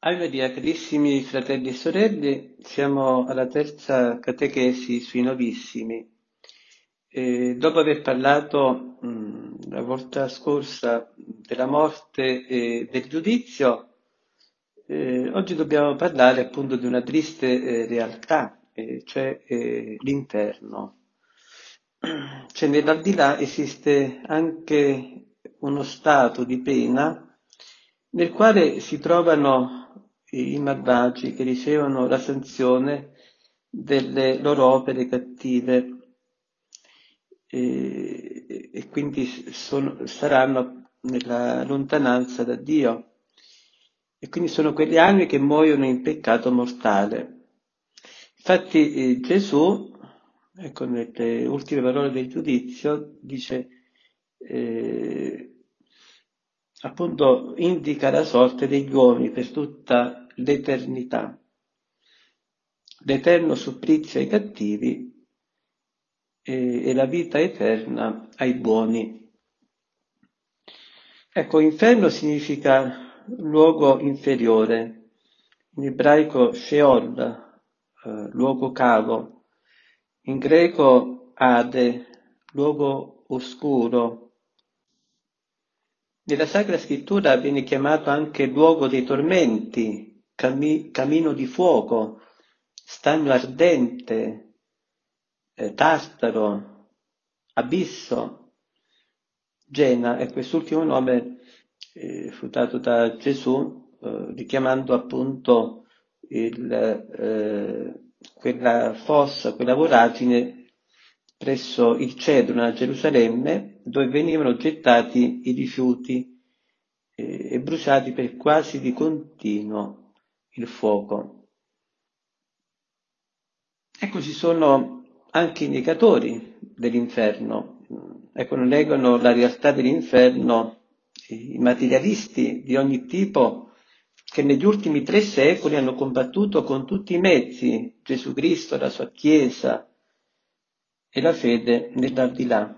Ave Maria, carissimi fratelli e sorelle, siamo alla terza catechesi sui novissimi. Dopo aver parlato la volta scorsa della morte e del giudizio, oggi dobbiamo parlare appunto di una triste realtà, cioè l'inferno. Cioè nell'aldilà esiste anche uno stato di pena nel quale si trovano i malvagi che ricevono la sanzione delle loro opere cattive e quindi saranno nella lontananza da Dio. E quindi sono quelle anime che muoiono in peccato mortale. Infatti Gesù, ecco, nelle ultime parole del giudizio, dice, appunto, indica la sorte degli uomini per tutta l'eternità, l'eterno supplizio ai cattivi e la vita eterna ai buoni. Ecco, inferno significa luogo inferiore, in ebraico Sheol, luogo cavo, in greco Ade, luogo oscuro. Nella Sacra Scrittura viene chiamato anche luogo dei tormenti, camino di fuoco, stagno ardente, Tartaro, Abisso, Gena, e quest'ultimo nome fu dato da Gesù, richiamando appunto quella fossa, quella voragine presso il Cedro, a Gerusalemme, dove venivano gettati i rifiuti e bruciati per quasi di continuo il fuoco. Ecco, ci sono anche i negatori dell'inferno. Ecco, non negano la realtà dell'inferno i materialisti di ogni tipo che negli ultimi 3 secoli hanno combattuto con tutti i mezzi Gesù Cristo, la sua Chiesa e la fede nell'aldilà.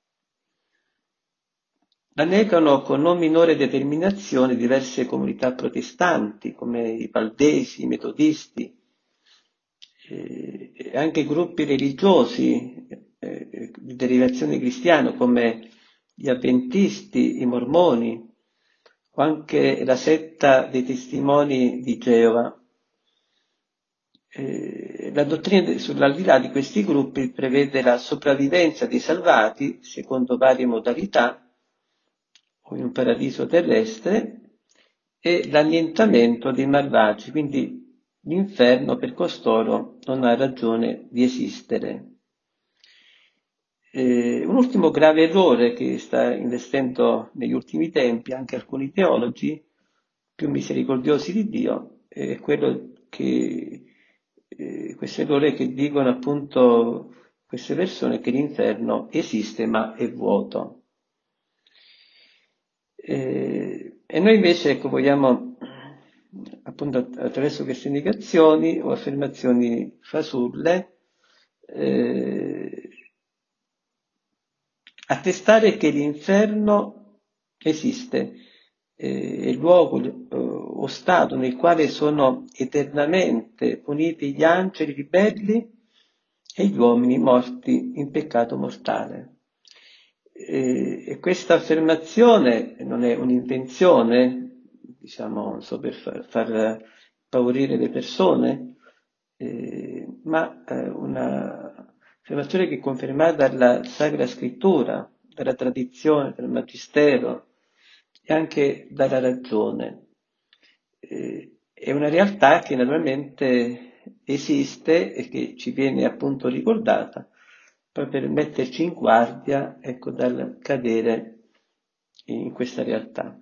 La negano con non minore determinazione diverse comunità protestanti come i valdesi, i metodisti, e anche gruppi religiosi di derivazione cristiana come gli avventisti, i mormoni, o anche la setta dei testimoni di Geova. La dottrina sull'aldilà di questi gruppi prevede la sopravvivenza dei salvati secondo varie modalità, o in un paradiso terrestre, e l'annientamento dei malvagi, quindi l'inferno per costoro non ha ragione di esistere. Un ultimo grave errore che sta investendo negli ultimi tempi anche alcuni teologi più misericordiosi di Dio è quello che questo errore che dicono appunto queste persone che l'inferno esiste ma è vuoto. E noi invece ecco, vogliamo appunto attraverso queste indicazioni o affermazioni fasulle attestare che l'inferno esiste, è il luogo o stato nel quale sono eternamente puniti gli angeli ribelli e gli uomini morti in peccato mortale. E questa affermazione non è un'invenzione, diciamo, per far impaurire le persone, ma una affermazione che è confermata dalla Sacra Scrittura, dalla tradizione, dal Magistero e anche dalla ragione. È una realtà che naturalmente esiste e che ci viene appunto ricordata proprio per metterci in guardia, ecco, dal cadere in questa realtà.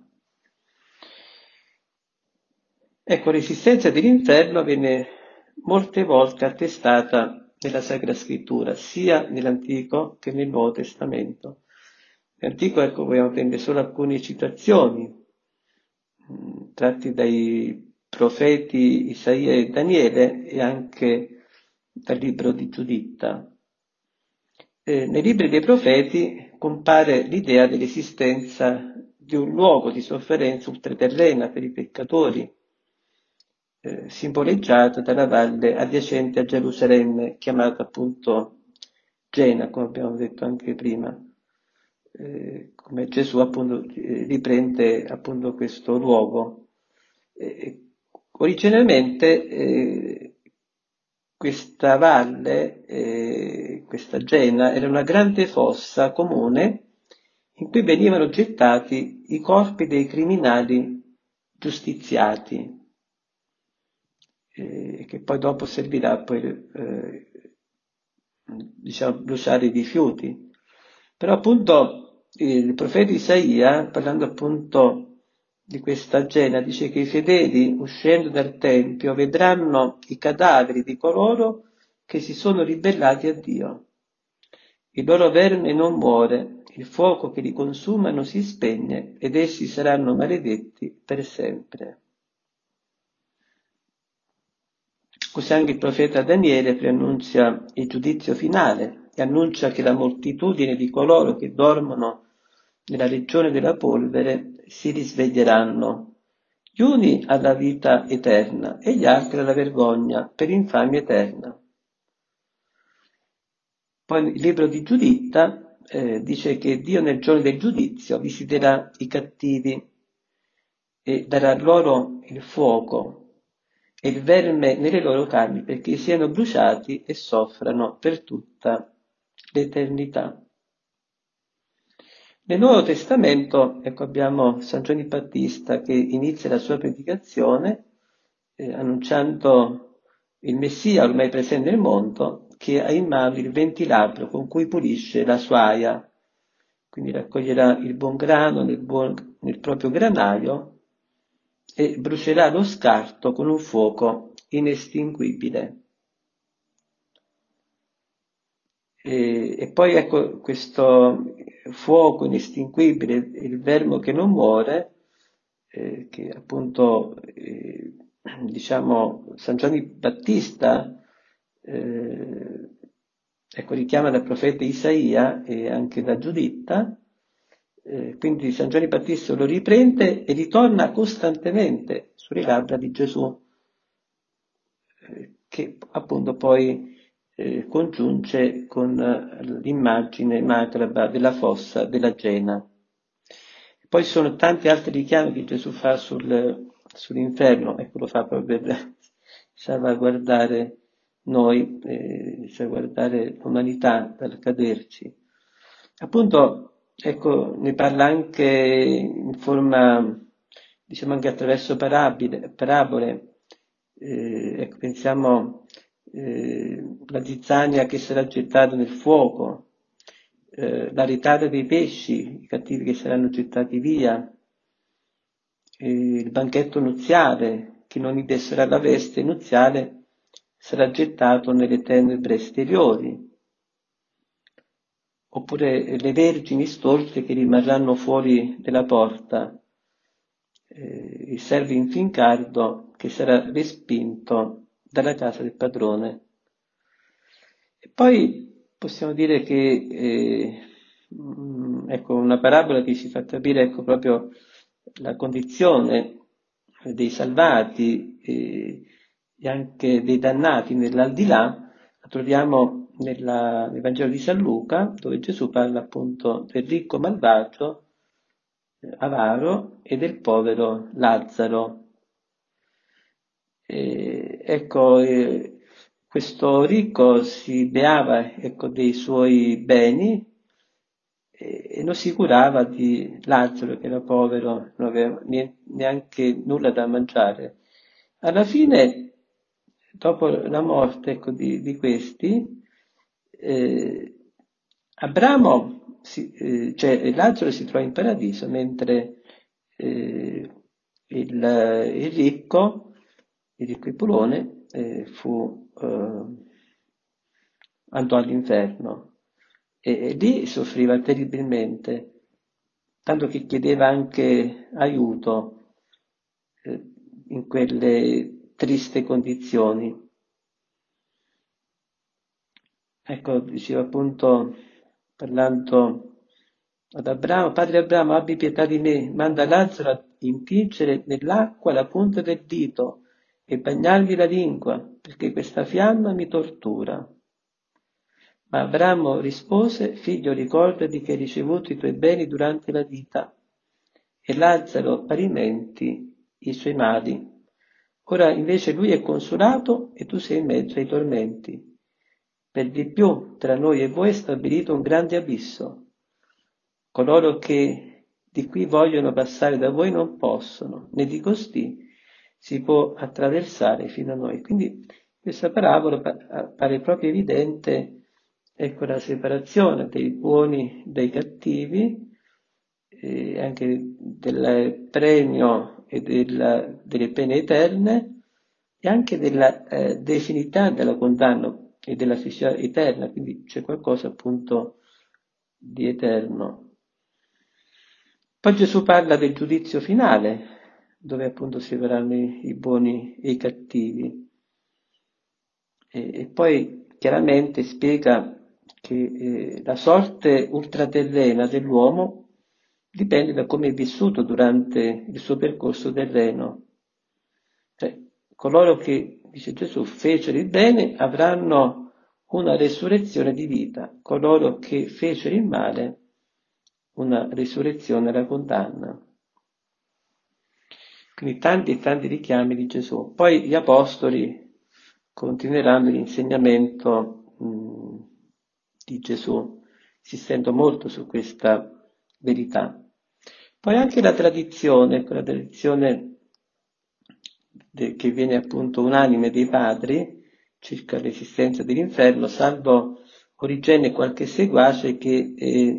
Ecco, l'esistenza dell'inferno viene molte volte attestata nella Sacra Scrittura, sia nell'Antico che nel Nuovo Testamento. Nell'Antico, ecco, vogliamo prendere solo alcune citazioni, tratti dai profeti Isaia e Daniele e anche dal libro di Giuditta. Nei libri dei profeti compare l'idea dell'esistenza di un luogo di sofferenza ultraterrena per i peccatori, simboleggiato dalla valle adiacente a Gerusalemme, chiamata appunto Gena, come abbiamo detto anche prima, come Gesù appunto riprende appunto questo luogo. Originariamente questa valle, questa Gena, era una grande fossa comune in cui venivano gettati i corpi dei criminali giustiziati, che poi dopo servirà poi, diciamo, bruciare i rifiuti. Però appunto il profeta Isaia, parlando appunto di questa Gena, dice che i fedeli, uscendo dal Tempio, vedranno i cadaveri di coloro che si sono ribellati a Dio. Il loro verme non muore, il fuoco che li consuma non si spegne ed essi saranno maledetti per sempre. Così anche il profeta Daniele preannuncia il giudizio finale e annuncia che la moltitudine di coloro che dormono nella regione della polvere si risveglieranno, gli uni alla vita eterna e gli altri alla vergogna per infamia eterna. Poi il libro di Giuditta dice che Dio nel giorno del giudizio visiterà i cattivi e darà loro il fuoco e il verme nelle loro carni perché siano bruciati e soffrano per tutta l'eternità. Nel Nuovo Testamento, ecco, abbiamo San Giovanni Battista che inizia la sua predicazione annunciando il Messia ormai presente nel mondo, che ha in mano il ventilabro con cui pulisce la sua aia, quindi raccoglierà il buon grano nel proprio granaio e brucerà lo scarto con un fuoco inestinguibile. E poi ecco questo fuoco inestinguibile, il vermo che non muore, che appunto diciamo San Giovanni Battista ecco, richiama dal profeta Isaia e anche da Giuditta, quindi San Giovanni Battista lo riprende e ritorna costantemente sulle labbra di Gesù, che appunto poi congiunge con l'immagine macabra della fossa della Gena. Poi ci sono tanti altri richiami che Gesù fa sull'inferno, ecco lo fa proprio per salvaguardare noi, salvaguardare l'umanità dal caderci. Appunto, ecco, ne parla anche in forma, diciamo anche attraverso parabole. Ecco, pensiamo la zizzania che sarà gettata nel fuoco, la ritata dei pesci, i cattivi che saranno gettati via, il banchetto nuziale, chi non indosserà la veste nuziale sarà gettato nelle tenebre esteriori, oppure le vergini stolte che rimarranno fuori della porta, il servo infincardo che sarà respinto dalla casa del padrone. E poi possiamo dire che ecco, una parabola che ci fa capire ecco, proprio la condizione dei salvati e anche dei dannati nell'aldilà, la troviamo nel Vangelo di San Luca, dove Gesù parla appunto del ricco malvagio, avaro, e del povero Lazzaro. Ecco, questo ricco si beava ecco, dei suoi beni e non si curava di Lazzaro che era povero, non aveva neanche nulla da mangiare. Alla fine, dopo la morte ecco, di questi, Abramo, cioè Lazzaro si trova in paradiso, mentre il ricco, il ricco Epulone, andò all'inferno e lì soffriva terribilmente, tanto che chiedeva anche aiuto in quelle triste condizioni. Ecco, diceva appunto, parlando ad Abramo, padre Abramo, abbi pietà di me, manda Lazzaro a intingere nell'acqua la punta del dito e bagnarvi la lingua, perché questa fiamma mi tortura. Ma Abramo rispose: figlio, ricordati che hai ricevuto i tuoi beni durante la vita, e Lazzaro parimenti i suoi mali. Ora invece lui è consolato e tu sei in mezzo ai tormenti. Per di più, tra noi e voi è stabilito un grande abisso. Coloro che di qui vogliono passare da voi non possono, né di costì si può attraversare fino a noi. Quindi questa parabola pare proprio evidente, ecco, la separazione dei buoni dai cattivi, anche del premio e delle pene eterne, e anche della definitività della condanna e della felicità eterna, quindi c'è qualcosa appunto di eterno. Poi Gesù parla del giudizio finale, dove appunto si vedranno i buoni e i cattivi, e poi chiaramente spiega che la sorte ultraterrena dell'uomo dipende da come è vissuto durante il suo percorso terreno. Cioè, coloro che, dice Gesù, fecero il bene avranno una resurrezione di vita, coloro che fecero il male una risurrezione alla condanna. Quindi tanti e tanti richiami di Gesù. Poi gli apostoli continueranno l'insegnamento di Gesù, insistendo molto su questa verità. Poi anche la tradizione, quella tradizione che viene appunto unanime dei padri circa l'esistenza dell'inferno, salvo Origene e qualche seguace che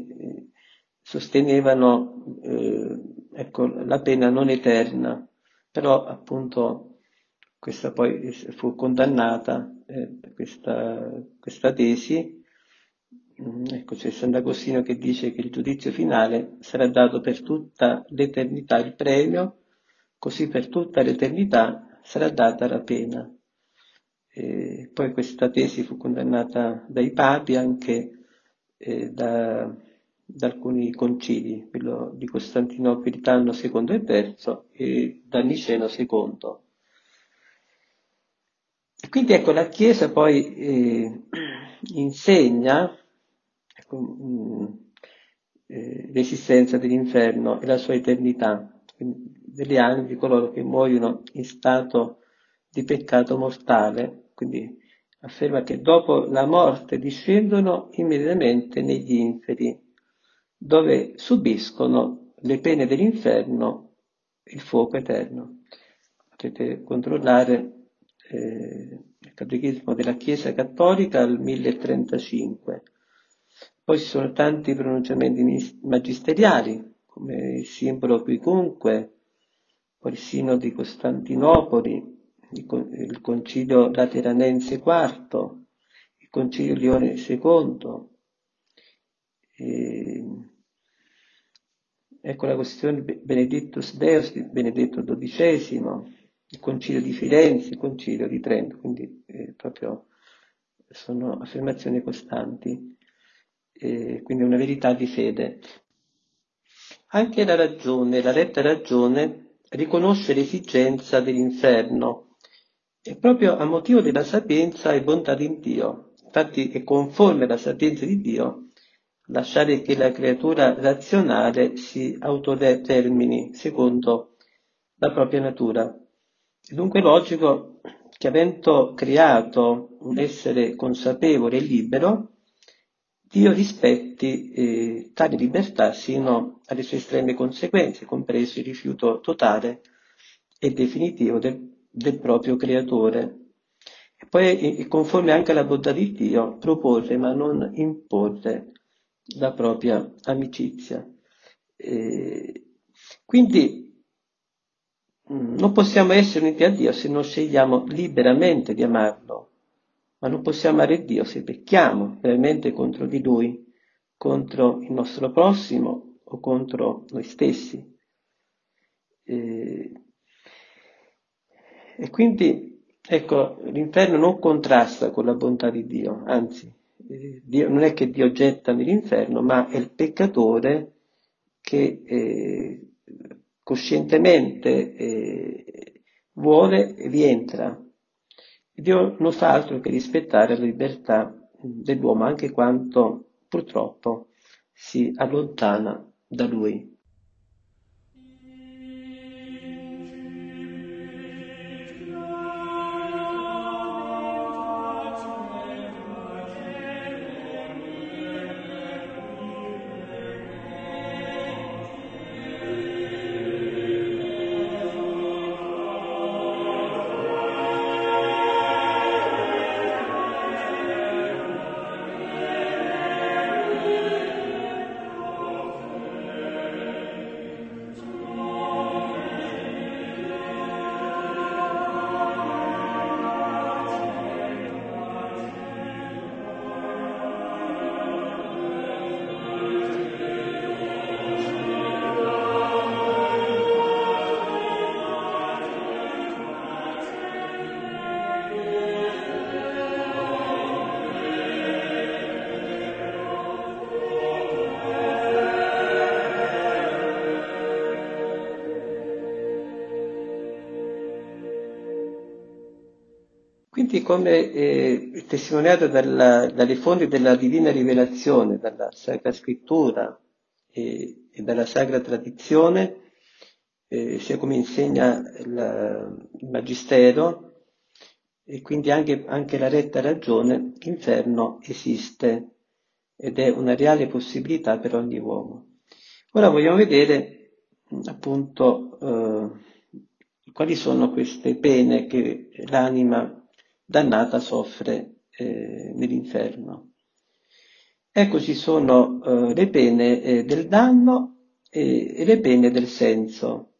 sostenevano ecco, la pena non eterna, però appunto questa poi fu condannata, questa tesi. Ecco, c'è Sant'Agostino che dice che il giudizio finale sarà dato per tutta l'eternità il premio, così per tutta l'eternità sarà data la pena. Poi questa tesi fu condannata dai papi, anche da alcuni concili, quello di Costantinopoli secondo e terzo e da Niceno secondo. E quindi ecco, la Chiesa poi insegna ecco, l'esistenza dell'inferno e la sua eternità, quindi delle anime di coloro che muoiono in stato di peccato mortale, quindi afferma che dopo la morte discendono immediatamente negli inferi, dove subiscono le pene dell'inferno e il fuoco eterno. Potete controllare il Catechismo della Chiesa Cattolica al 1035. Poi ci sono tanti pronunciamenti magisteriali, come il simbolo quicunque, poi il Sino di Costantinopoli, il Concilio Lateranense IV, il Concilio Lione II. Ecco la questione Benedictus Deus di Benedetto XII, il Concilio di Firenze, il Concilio di Trento, quindi proprio sono affermazioni costanti, quindi una verità di fede. Anche la ragione, la retta ragione, riconosce l'esigenza dell'inferno, e proprio a motivo della sapienza e bontà di Dio. Infatti è conforme alla sapienza di Dio lasciare che la creatura razionale si autodetermini secondo la propria natura. È dunque logico che avendo creato un essere consapevole e libero, Dio rispetti tale libertà sino alle sue estreme conseguenze, compreso il rifiuto totale e definitivo del proprio creatore. E poi è conforme anche alla bontà di Dio proporre ma non imporre la propria amicizia. Quindi non possiamo essere uniti a Dio se non scegliamo liberamente di amarlo, ma non possiamo amare Dio se pecchiamo veramente contro di Lui, contro il nostro prossimo o contro noi stessi. E quindi, ecco, l'inferno non contrasta con la bontà di Dio, anzi, Dio, non è che Dio getta nell'inferno, ma è il peccatore che coscientemente vuole rientra. Dio non fa altro che rispettare la libertà dell'uomo, anche quando purtroppo si allontana da lui. Quindi come testimoniato dalle fonti della divina rivelazione, dalla Sacra Scrittura e dalla Sacra Tradizione, sia come insegna il Magistero, e quindi anche la retta ragione, l'inferno esiste ed è una reale possibilità per ogni uomo. Ora vogliamo vedere appunto quali sono queste pene che l'anima dannata soffre nell'inferno. Ecco, ci sono le pene del danno e le pene del senso.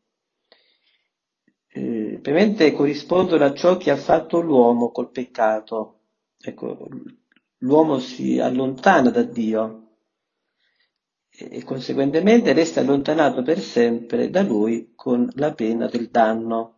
Ovviamente corrispondono a ciò che ha fatto l'uomo col peccato. Ecco, l'uomo si allontana da Dio e conseguentemente resta allontanato per sempre da lui con la pena del danno.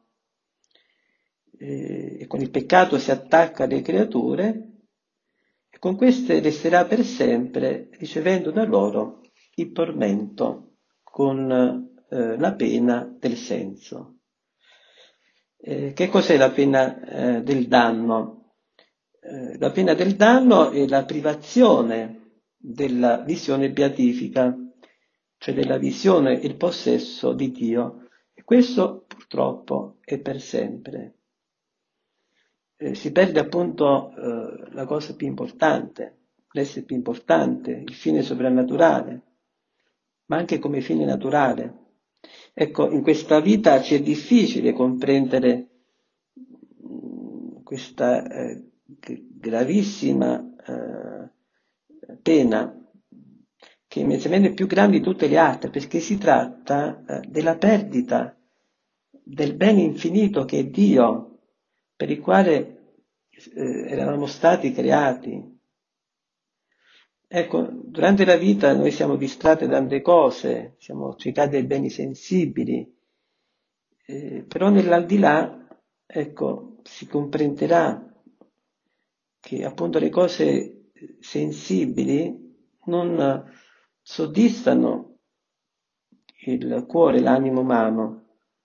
E con il peccato si attacca alle creature e con queste resterà per sempre ricevendo da loro il tormento con la pena del senso. Che cos'è la pena del danno? La pena del danno è la privazione della visione beatifica, cioè della visione e il possesso di Dio. E questo purtroppo è per sempre. Si perde appunto la cosa più importante, l'essere più importante, il fine soprannaturale, ma anche come fine naturale. Ecco, in questa vita ci è difficile comprendere questa gravissima pena, che è immensamente più grande di tutte le altre, perché si tratta della perdita del bene infinito che è Dio, per il quale eravamo stati creati. Ecco, durante la vita noi siamo distratti da tante cose, siamo cercati dai beni sensibili, però nell'aldilà, ecco, si comprenderà che appunto le cose sensibili non soddisfano il cuore, l'animo umano.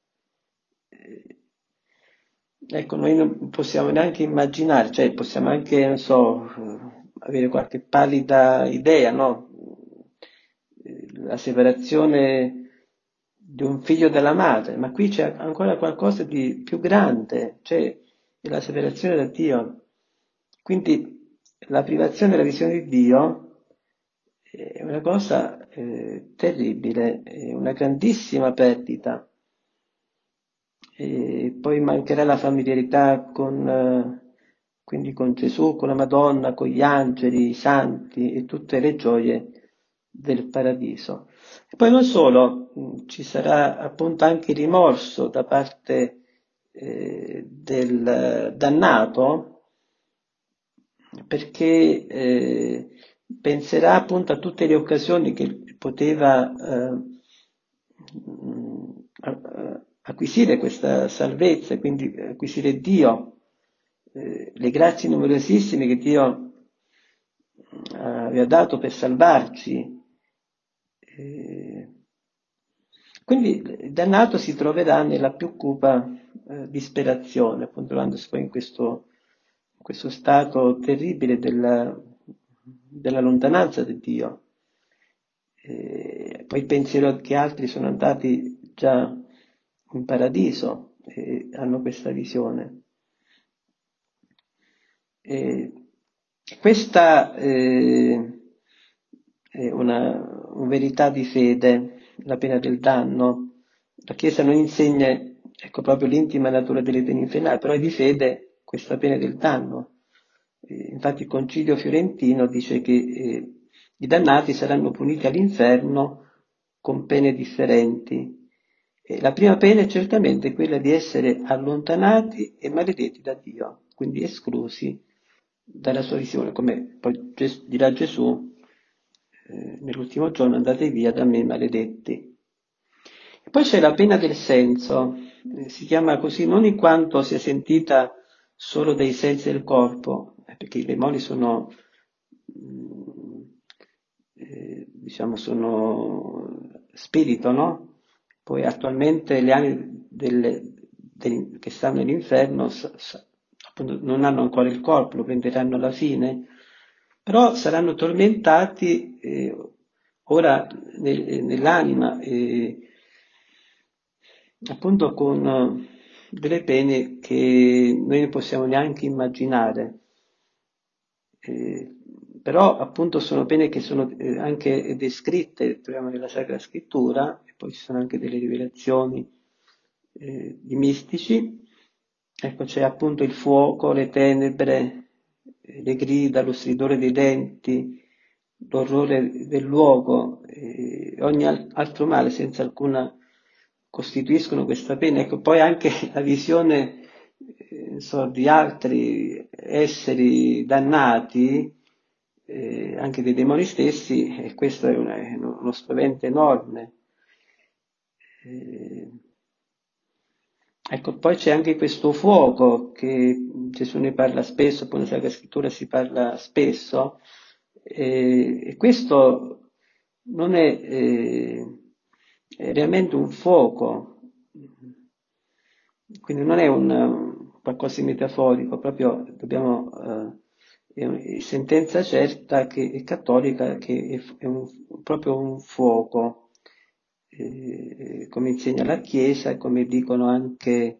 Ecco, noi non possiamo neanche immaginare, cioè possiamo anche, non so, avere qualche pallida idea, no? La separazione di un figlio dalla madre, ma qui c'è ancora qualcosa di più grande, cioè la separazione da Dio. Quindi la privazione della visione di Dio è una cosa terribile, è una grandissima perdita. E poi mancherà la familiarità quindi con Gesù, con la Madonna, con gli angeli, i santi e tutte le gioie del paradiso. E poi non solo, ci sarà appunto anche rimorso da parte del dannato, perché penserà appunto a tutte le occasioni che poteva acquisire questa salvezza, quindi acquisire Dio, le grazie numerosissime che Dio aveva dato per salvarci. Quindi il dannato si troverà nella più cupa disperazione, appunto trovandosi poi in questo stato terribile della lontananza di Dio. Poi il pensiero che altri sono andati già in paradiso e hanno questa visione. Questa è una verità di fede, la pena del danno. La Chiesa non insegna, ecco, proprio l'intima natura delle pene infernali, però è di fede questa pena del danno. Infatti il Concilio Fiorentino dice che i dannati saranno puniti all'inferno con pene differenti. La prima pena è certamente quella di essere allontanati e maledetti da Dio, quindi esclusi dalla sua visione, come poi dirà Gesù nell'ultimo giorno: andate via da me maledetti. E poi c'è la pena del senso, si chiama così non in quanto sia sentita solo dai sensi del corpo, perché i demoni sono, diciamo, sono spirito, no? Poi attualmente le anime che stanno nell'inferno appunto, non hanno ancora il corpo, lo prenderanno alla fine, però saranno tormentati ora nell'anima, appunto con delle pene che noi non possiamo neanche immaginare. Però appunto sono pene che sono anche descritte, troviamo nella Sacra Scrittura, e poi ci sono anche delle rivelazioni di mistici. Ecco, c'è appunto il fuoco, le tenebre, le grida, lo stridore dei denti, l'orrore del luogo, ogni altro male senza alcuna costituiscono questa pena. Ecco, poi anche la visione di altri esseri dannati, anche dei demoni stessi, e questo è uno spavento enorme. Ecco, poi c'è anche questo fuoco che Gesù ne parla spesso, poi nella Sacra Scrittura si parla spesso, e questo non è realmente un fuoco, quindi non è qualcosa di metaforico, proprio dobbiamo, è sentenza certa che è cattolica, che è proprio un fuoco, come insegna la Chiesa e come dicono anche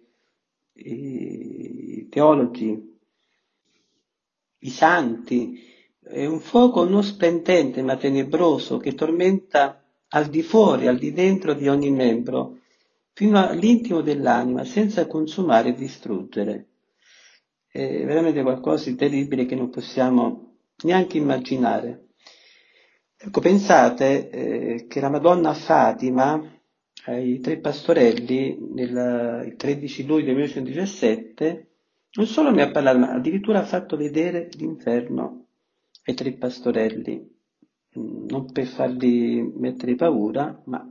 i teologi, i santi. È un fuoco non splendente ma tenebroso che tormenta al di fuori, al di dentro di ogni membro, fino all'intimo dell'anima, senza consumare e distruggere. È veramente qualcosa di terribile che non possiamo neanche immaginare. Ecco, pensate che la Madonna Fatima, ai tre pastorelli, il 13 luglio 1917, non solo ne ha parlato, ma addirittura ha fatto vedere l'inferno ai tre pastorelli, non per farli mettere paura, ma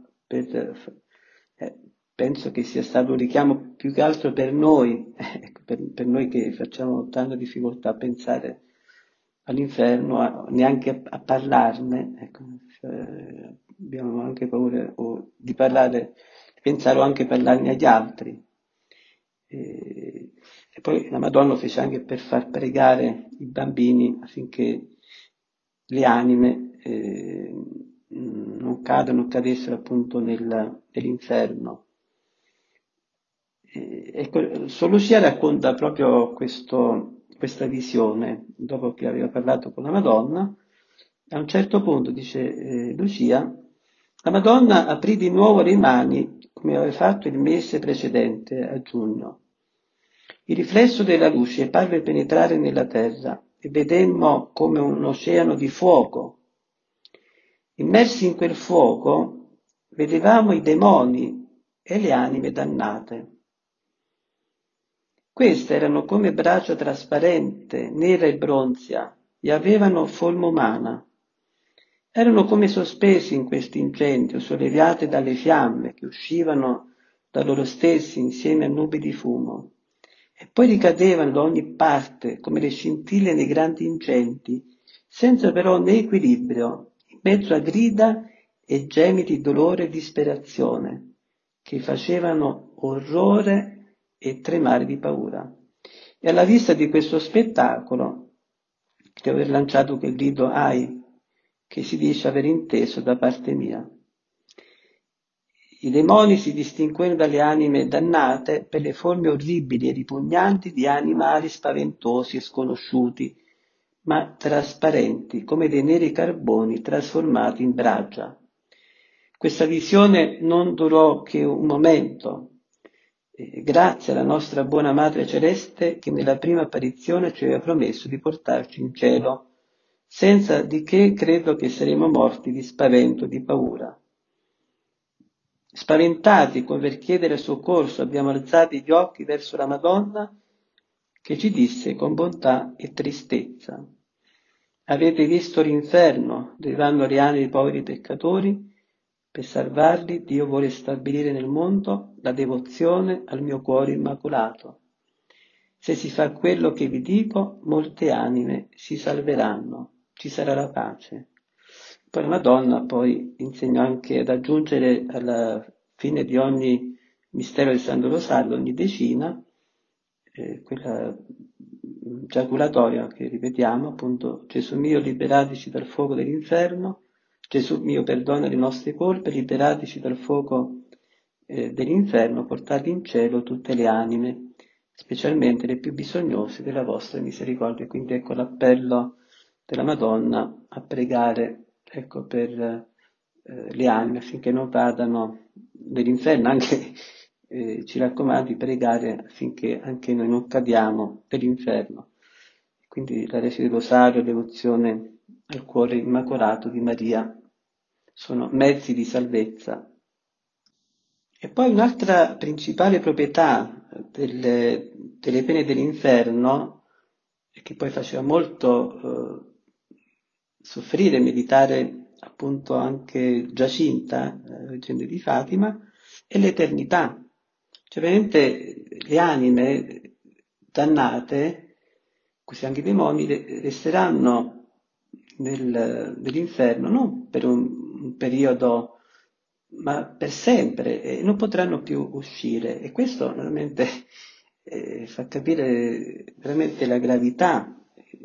penso che sia stato un richiamo più che altro per noi, ecco, per noi che facciamo tanta difficoltà a pensare all'inferno, neanche a parlarne, ecco, abbiamo anche paura di parlare, di pensare o anche parlarne agli altri. E poi la Madonna lo fece anche per far pregare i bambini affinché le anime non cadessero appunto nell'inferno. Ecco, Sor Lucia racconta proprio questa visione, dopo che aveva parlato con la Madonna. A un certo punto, dice Lucia, la Madonna aprì di nuovo le mani come aveva fatto il mese precedente, a giugno. Il riflesso della luce parve penetrare nella terra e vedemmo come un oceano di fuoco. Immersi in quel fuoco, vedevamo i demoni e le anime dannate. Queste erano come braccia trasparente, nera e bronzea, e avevano forma umana. Erano come sospesi in questo incendio, sollevate dalle fiamme che uscivano da loro stessi insieme a nubi di fumo, e poi ricadevano da ogni parte come le scintille nei grandi incendi, senza però né equilibrio, in mezzo a grida e gemiti di dolore e disperazione, che facevano orrore e tremare di paura. E alla vista di questo spettacolo, devo aver lanciato quel grido "Ai", che si dice aver inteso da parte mia. I demoni si distinguevano dalle anime dannate per le forme orribili e ripugnanti di animali spaventosi e sconosciuti, ma trasparenti, come dei neri carboni trasformati in bragia. Questa visione non durò che un momento, grazie alla nostra buona Madre Celeste che nella prima apparizione ci aveva promesso di portarci in cielo, senza di che credo che saremmo morti di spavento, di paura. Spaventati come per chiedere soccorso, abbiamo alzato gli occhi verso la Madonna che ci disse con bontà e tristezza: avete visto l'inferno dove vanno le anime dei poveri peccatori? Per salvarli Dio vuole stabilire nel mondo la devozione al mio cuore immacolato. Se si fa quello che vi dico, molte anime si salveranno, ci sarà la pace. Poi la Madonna poi insegnò anche ad aggiungere alla fine di ogni mistero del Santo Rosario, ogni decina, quella giaculatoria che ripetiamo, appunto: Gesù mio, liberatici dal fuoco dell'inferno, Gesù mio, perdona le nostre colpe, liberatici dal fuoco dell'inferno, portate in cielo tutte le anime, specialmente le più bisognose della vostra misericordia. Quindi ecco l'appello della Madonna a pregare, ecco, per le anime affinché non vadano nell'inferno, anche ci raccomanda di pregare affinché anche noi non cadiamo nell'inferno. Quindi la resa del rosario, devozione al cuore immacolato di Maria sono mezzi di salvezza. E poi un'altra principale proprietà delle pene dell'inferno, e che poi faceva molto soffrire e meditare appunto anche Giacinta, Vergine di Fatima, è l'eternità. Cioè veramente le anime dannate, così anche i demoni, resteranno nell'inferno non per un periodo, ma per sempre, e non potranno più uscire. E questo veramente fa capire veramente la gravità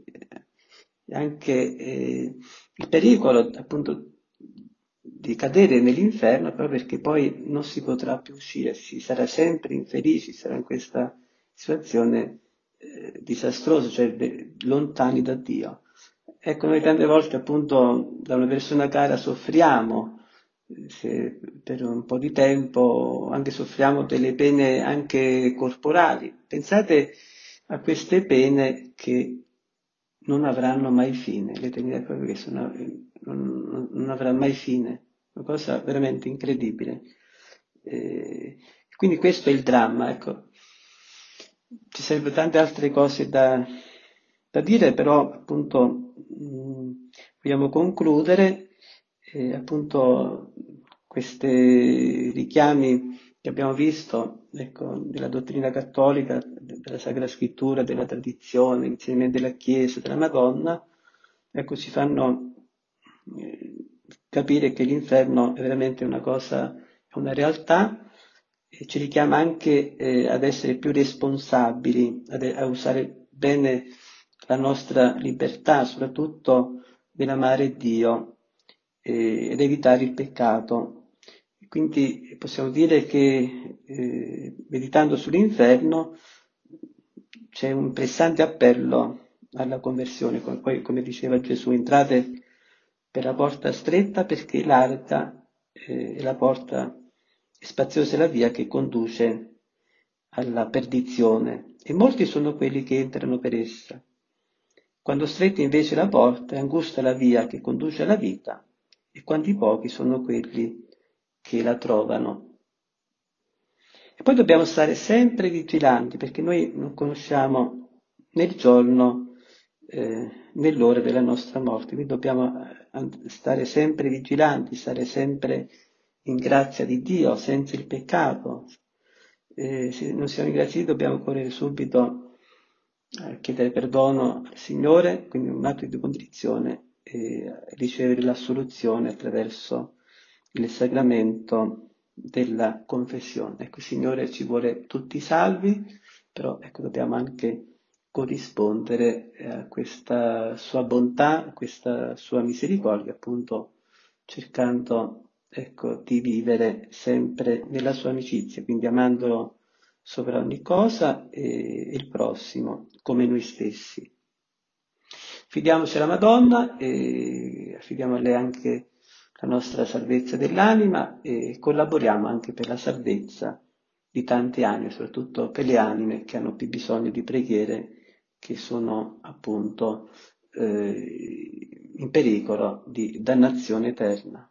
e anche il pericolo appunto di cadere nell'inferno, proprio perché poi non si potrà più uscire, si sarà sempre infelici, si sarà in questa situazione disastrosa, cioè lontani da Dio. Ecco, noi tante volte appunto da una persona cara soffriamo, se per un po' di tempo anche soffriamo delle pene anche corporali. Pensate a queste pene che non avranno mai fine, l'eternità è proprio questo, non avrà mai fine, una cosa veramente incredibile. Quindi questo è il dramma, ecco. Ci sarebbero tante altre cose da dire, però appunto vogliamo concludere, appunto questi richiami che abbiamo visto, ecco, della dottrina cattolica, della Sacra Scrittura, della tradizione, l'insegnamento della Chiesa, della Madonna, ecco, ci fanno capire che l'inferno è veramente una cosa, è una realtà, e ci richiama anche ad essere più responsabili, a usare bene la nostra libertà, soprattutto nell'amare Dio ed evitare il peccato. Quindi possiamo dire che meditando sull'inferno c'è un pressante appello alla conversione, poi come diceva Gesù: entrate per la porta stretta perché larga è la porta, è spaziosa è la via che conduce alla perdizione, e molti sono quelli che entrano per essa. Quando stretta invece la porta, è angusta la via che conduce alla vita, e quanti pochi sono quelli che la trovano. E poi dobbiamo stare sempre vigilanti, perché noi non conosciamo né il giorno né l'ora della nostra morte, quindi dobbiamo stare sempre vigilanti, stare sempre in grazia di Dio, senza il peccato. Se non siamo in grazia di Dio dobbiamo correre subito a chiedere perdono al Signore, quindi un atto di contrizione, e ricevere l'assoluzione attraverso il sacramento della confessione. Ecco, il Signore ci vuole tutti salvi, però ecco, dobbiamo anche corrispondere a questa sua bontà, a questa sua misericordia, appunto cercando, ecco, di vivere sempre nella sua amicizia, quindi amandolo sopra ogni cosa e il prossimo come noi stessi. Fidiamoci alla Madonna e affidiamo a lei anche la nostra salvezza dell'anima e collaboriamo anche per la salvezza di tante anime, soprattutto per le anime che hanno più bisogno di preghiere, che sono appunto in pericolo di dannazione eterna.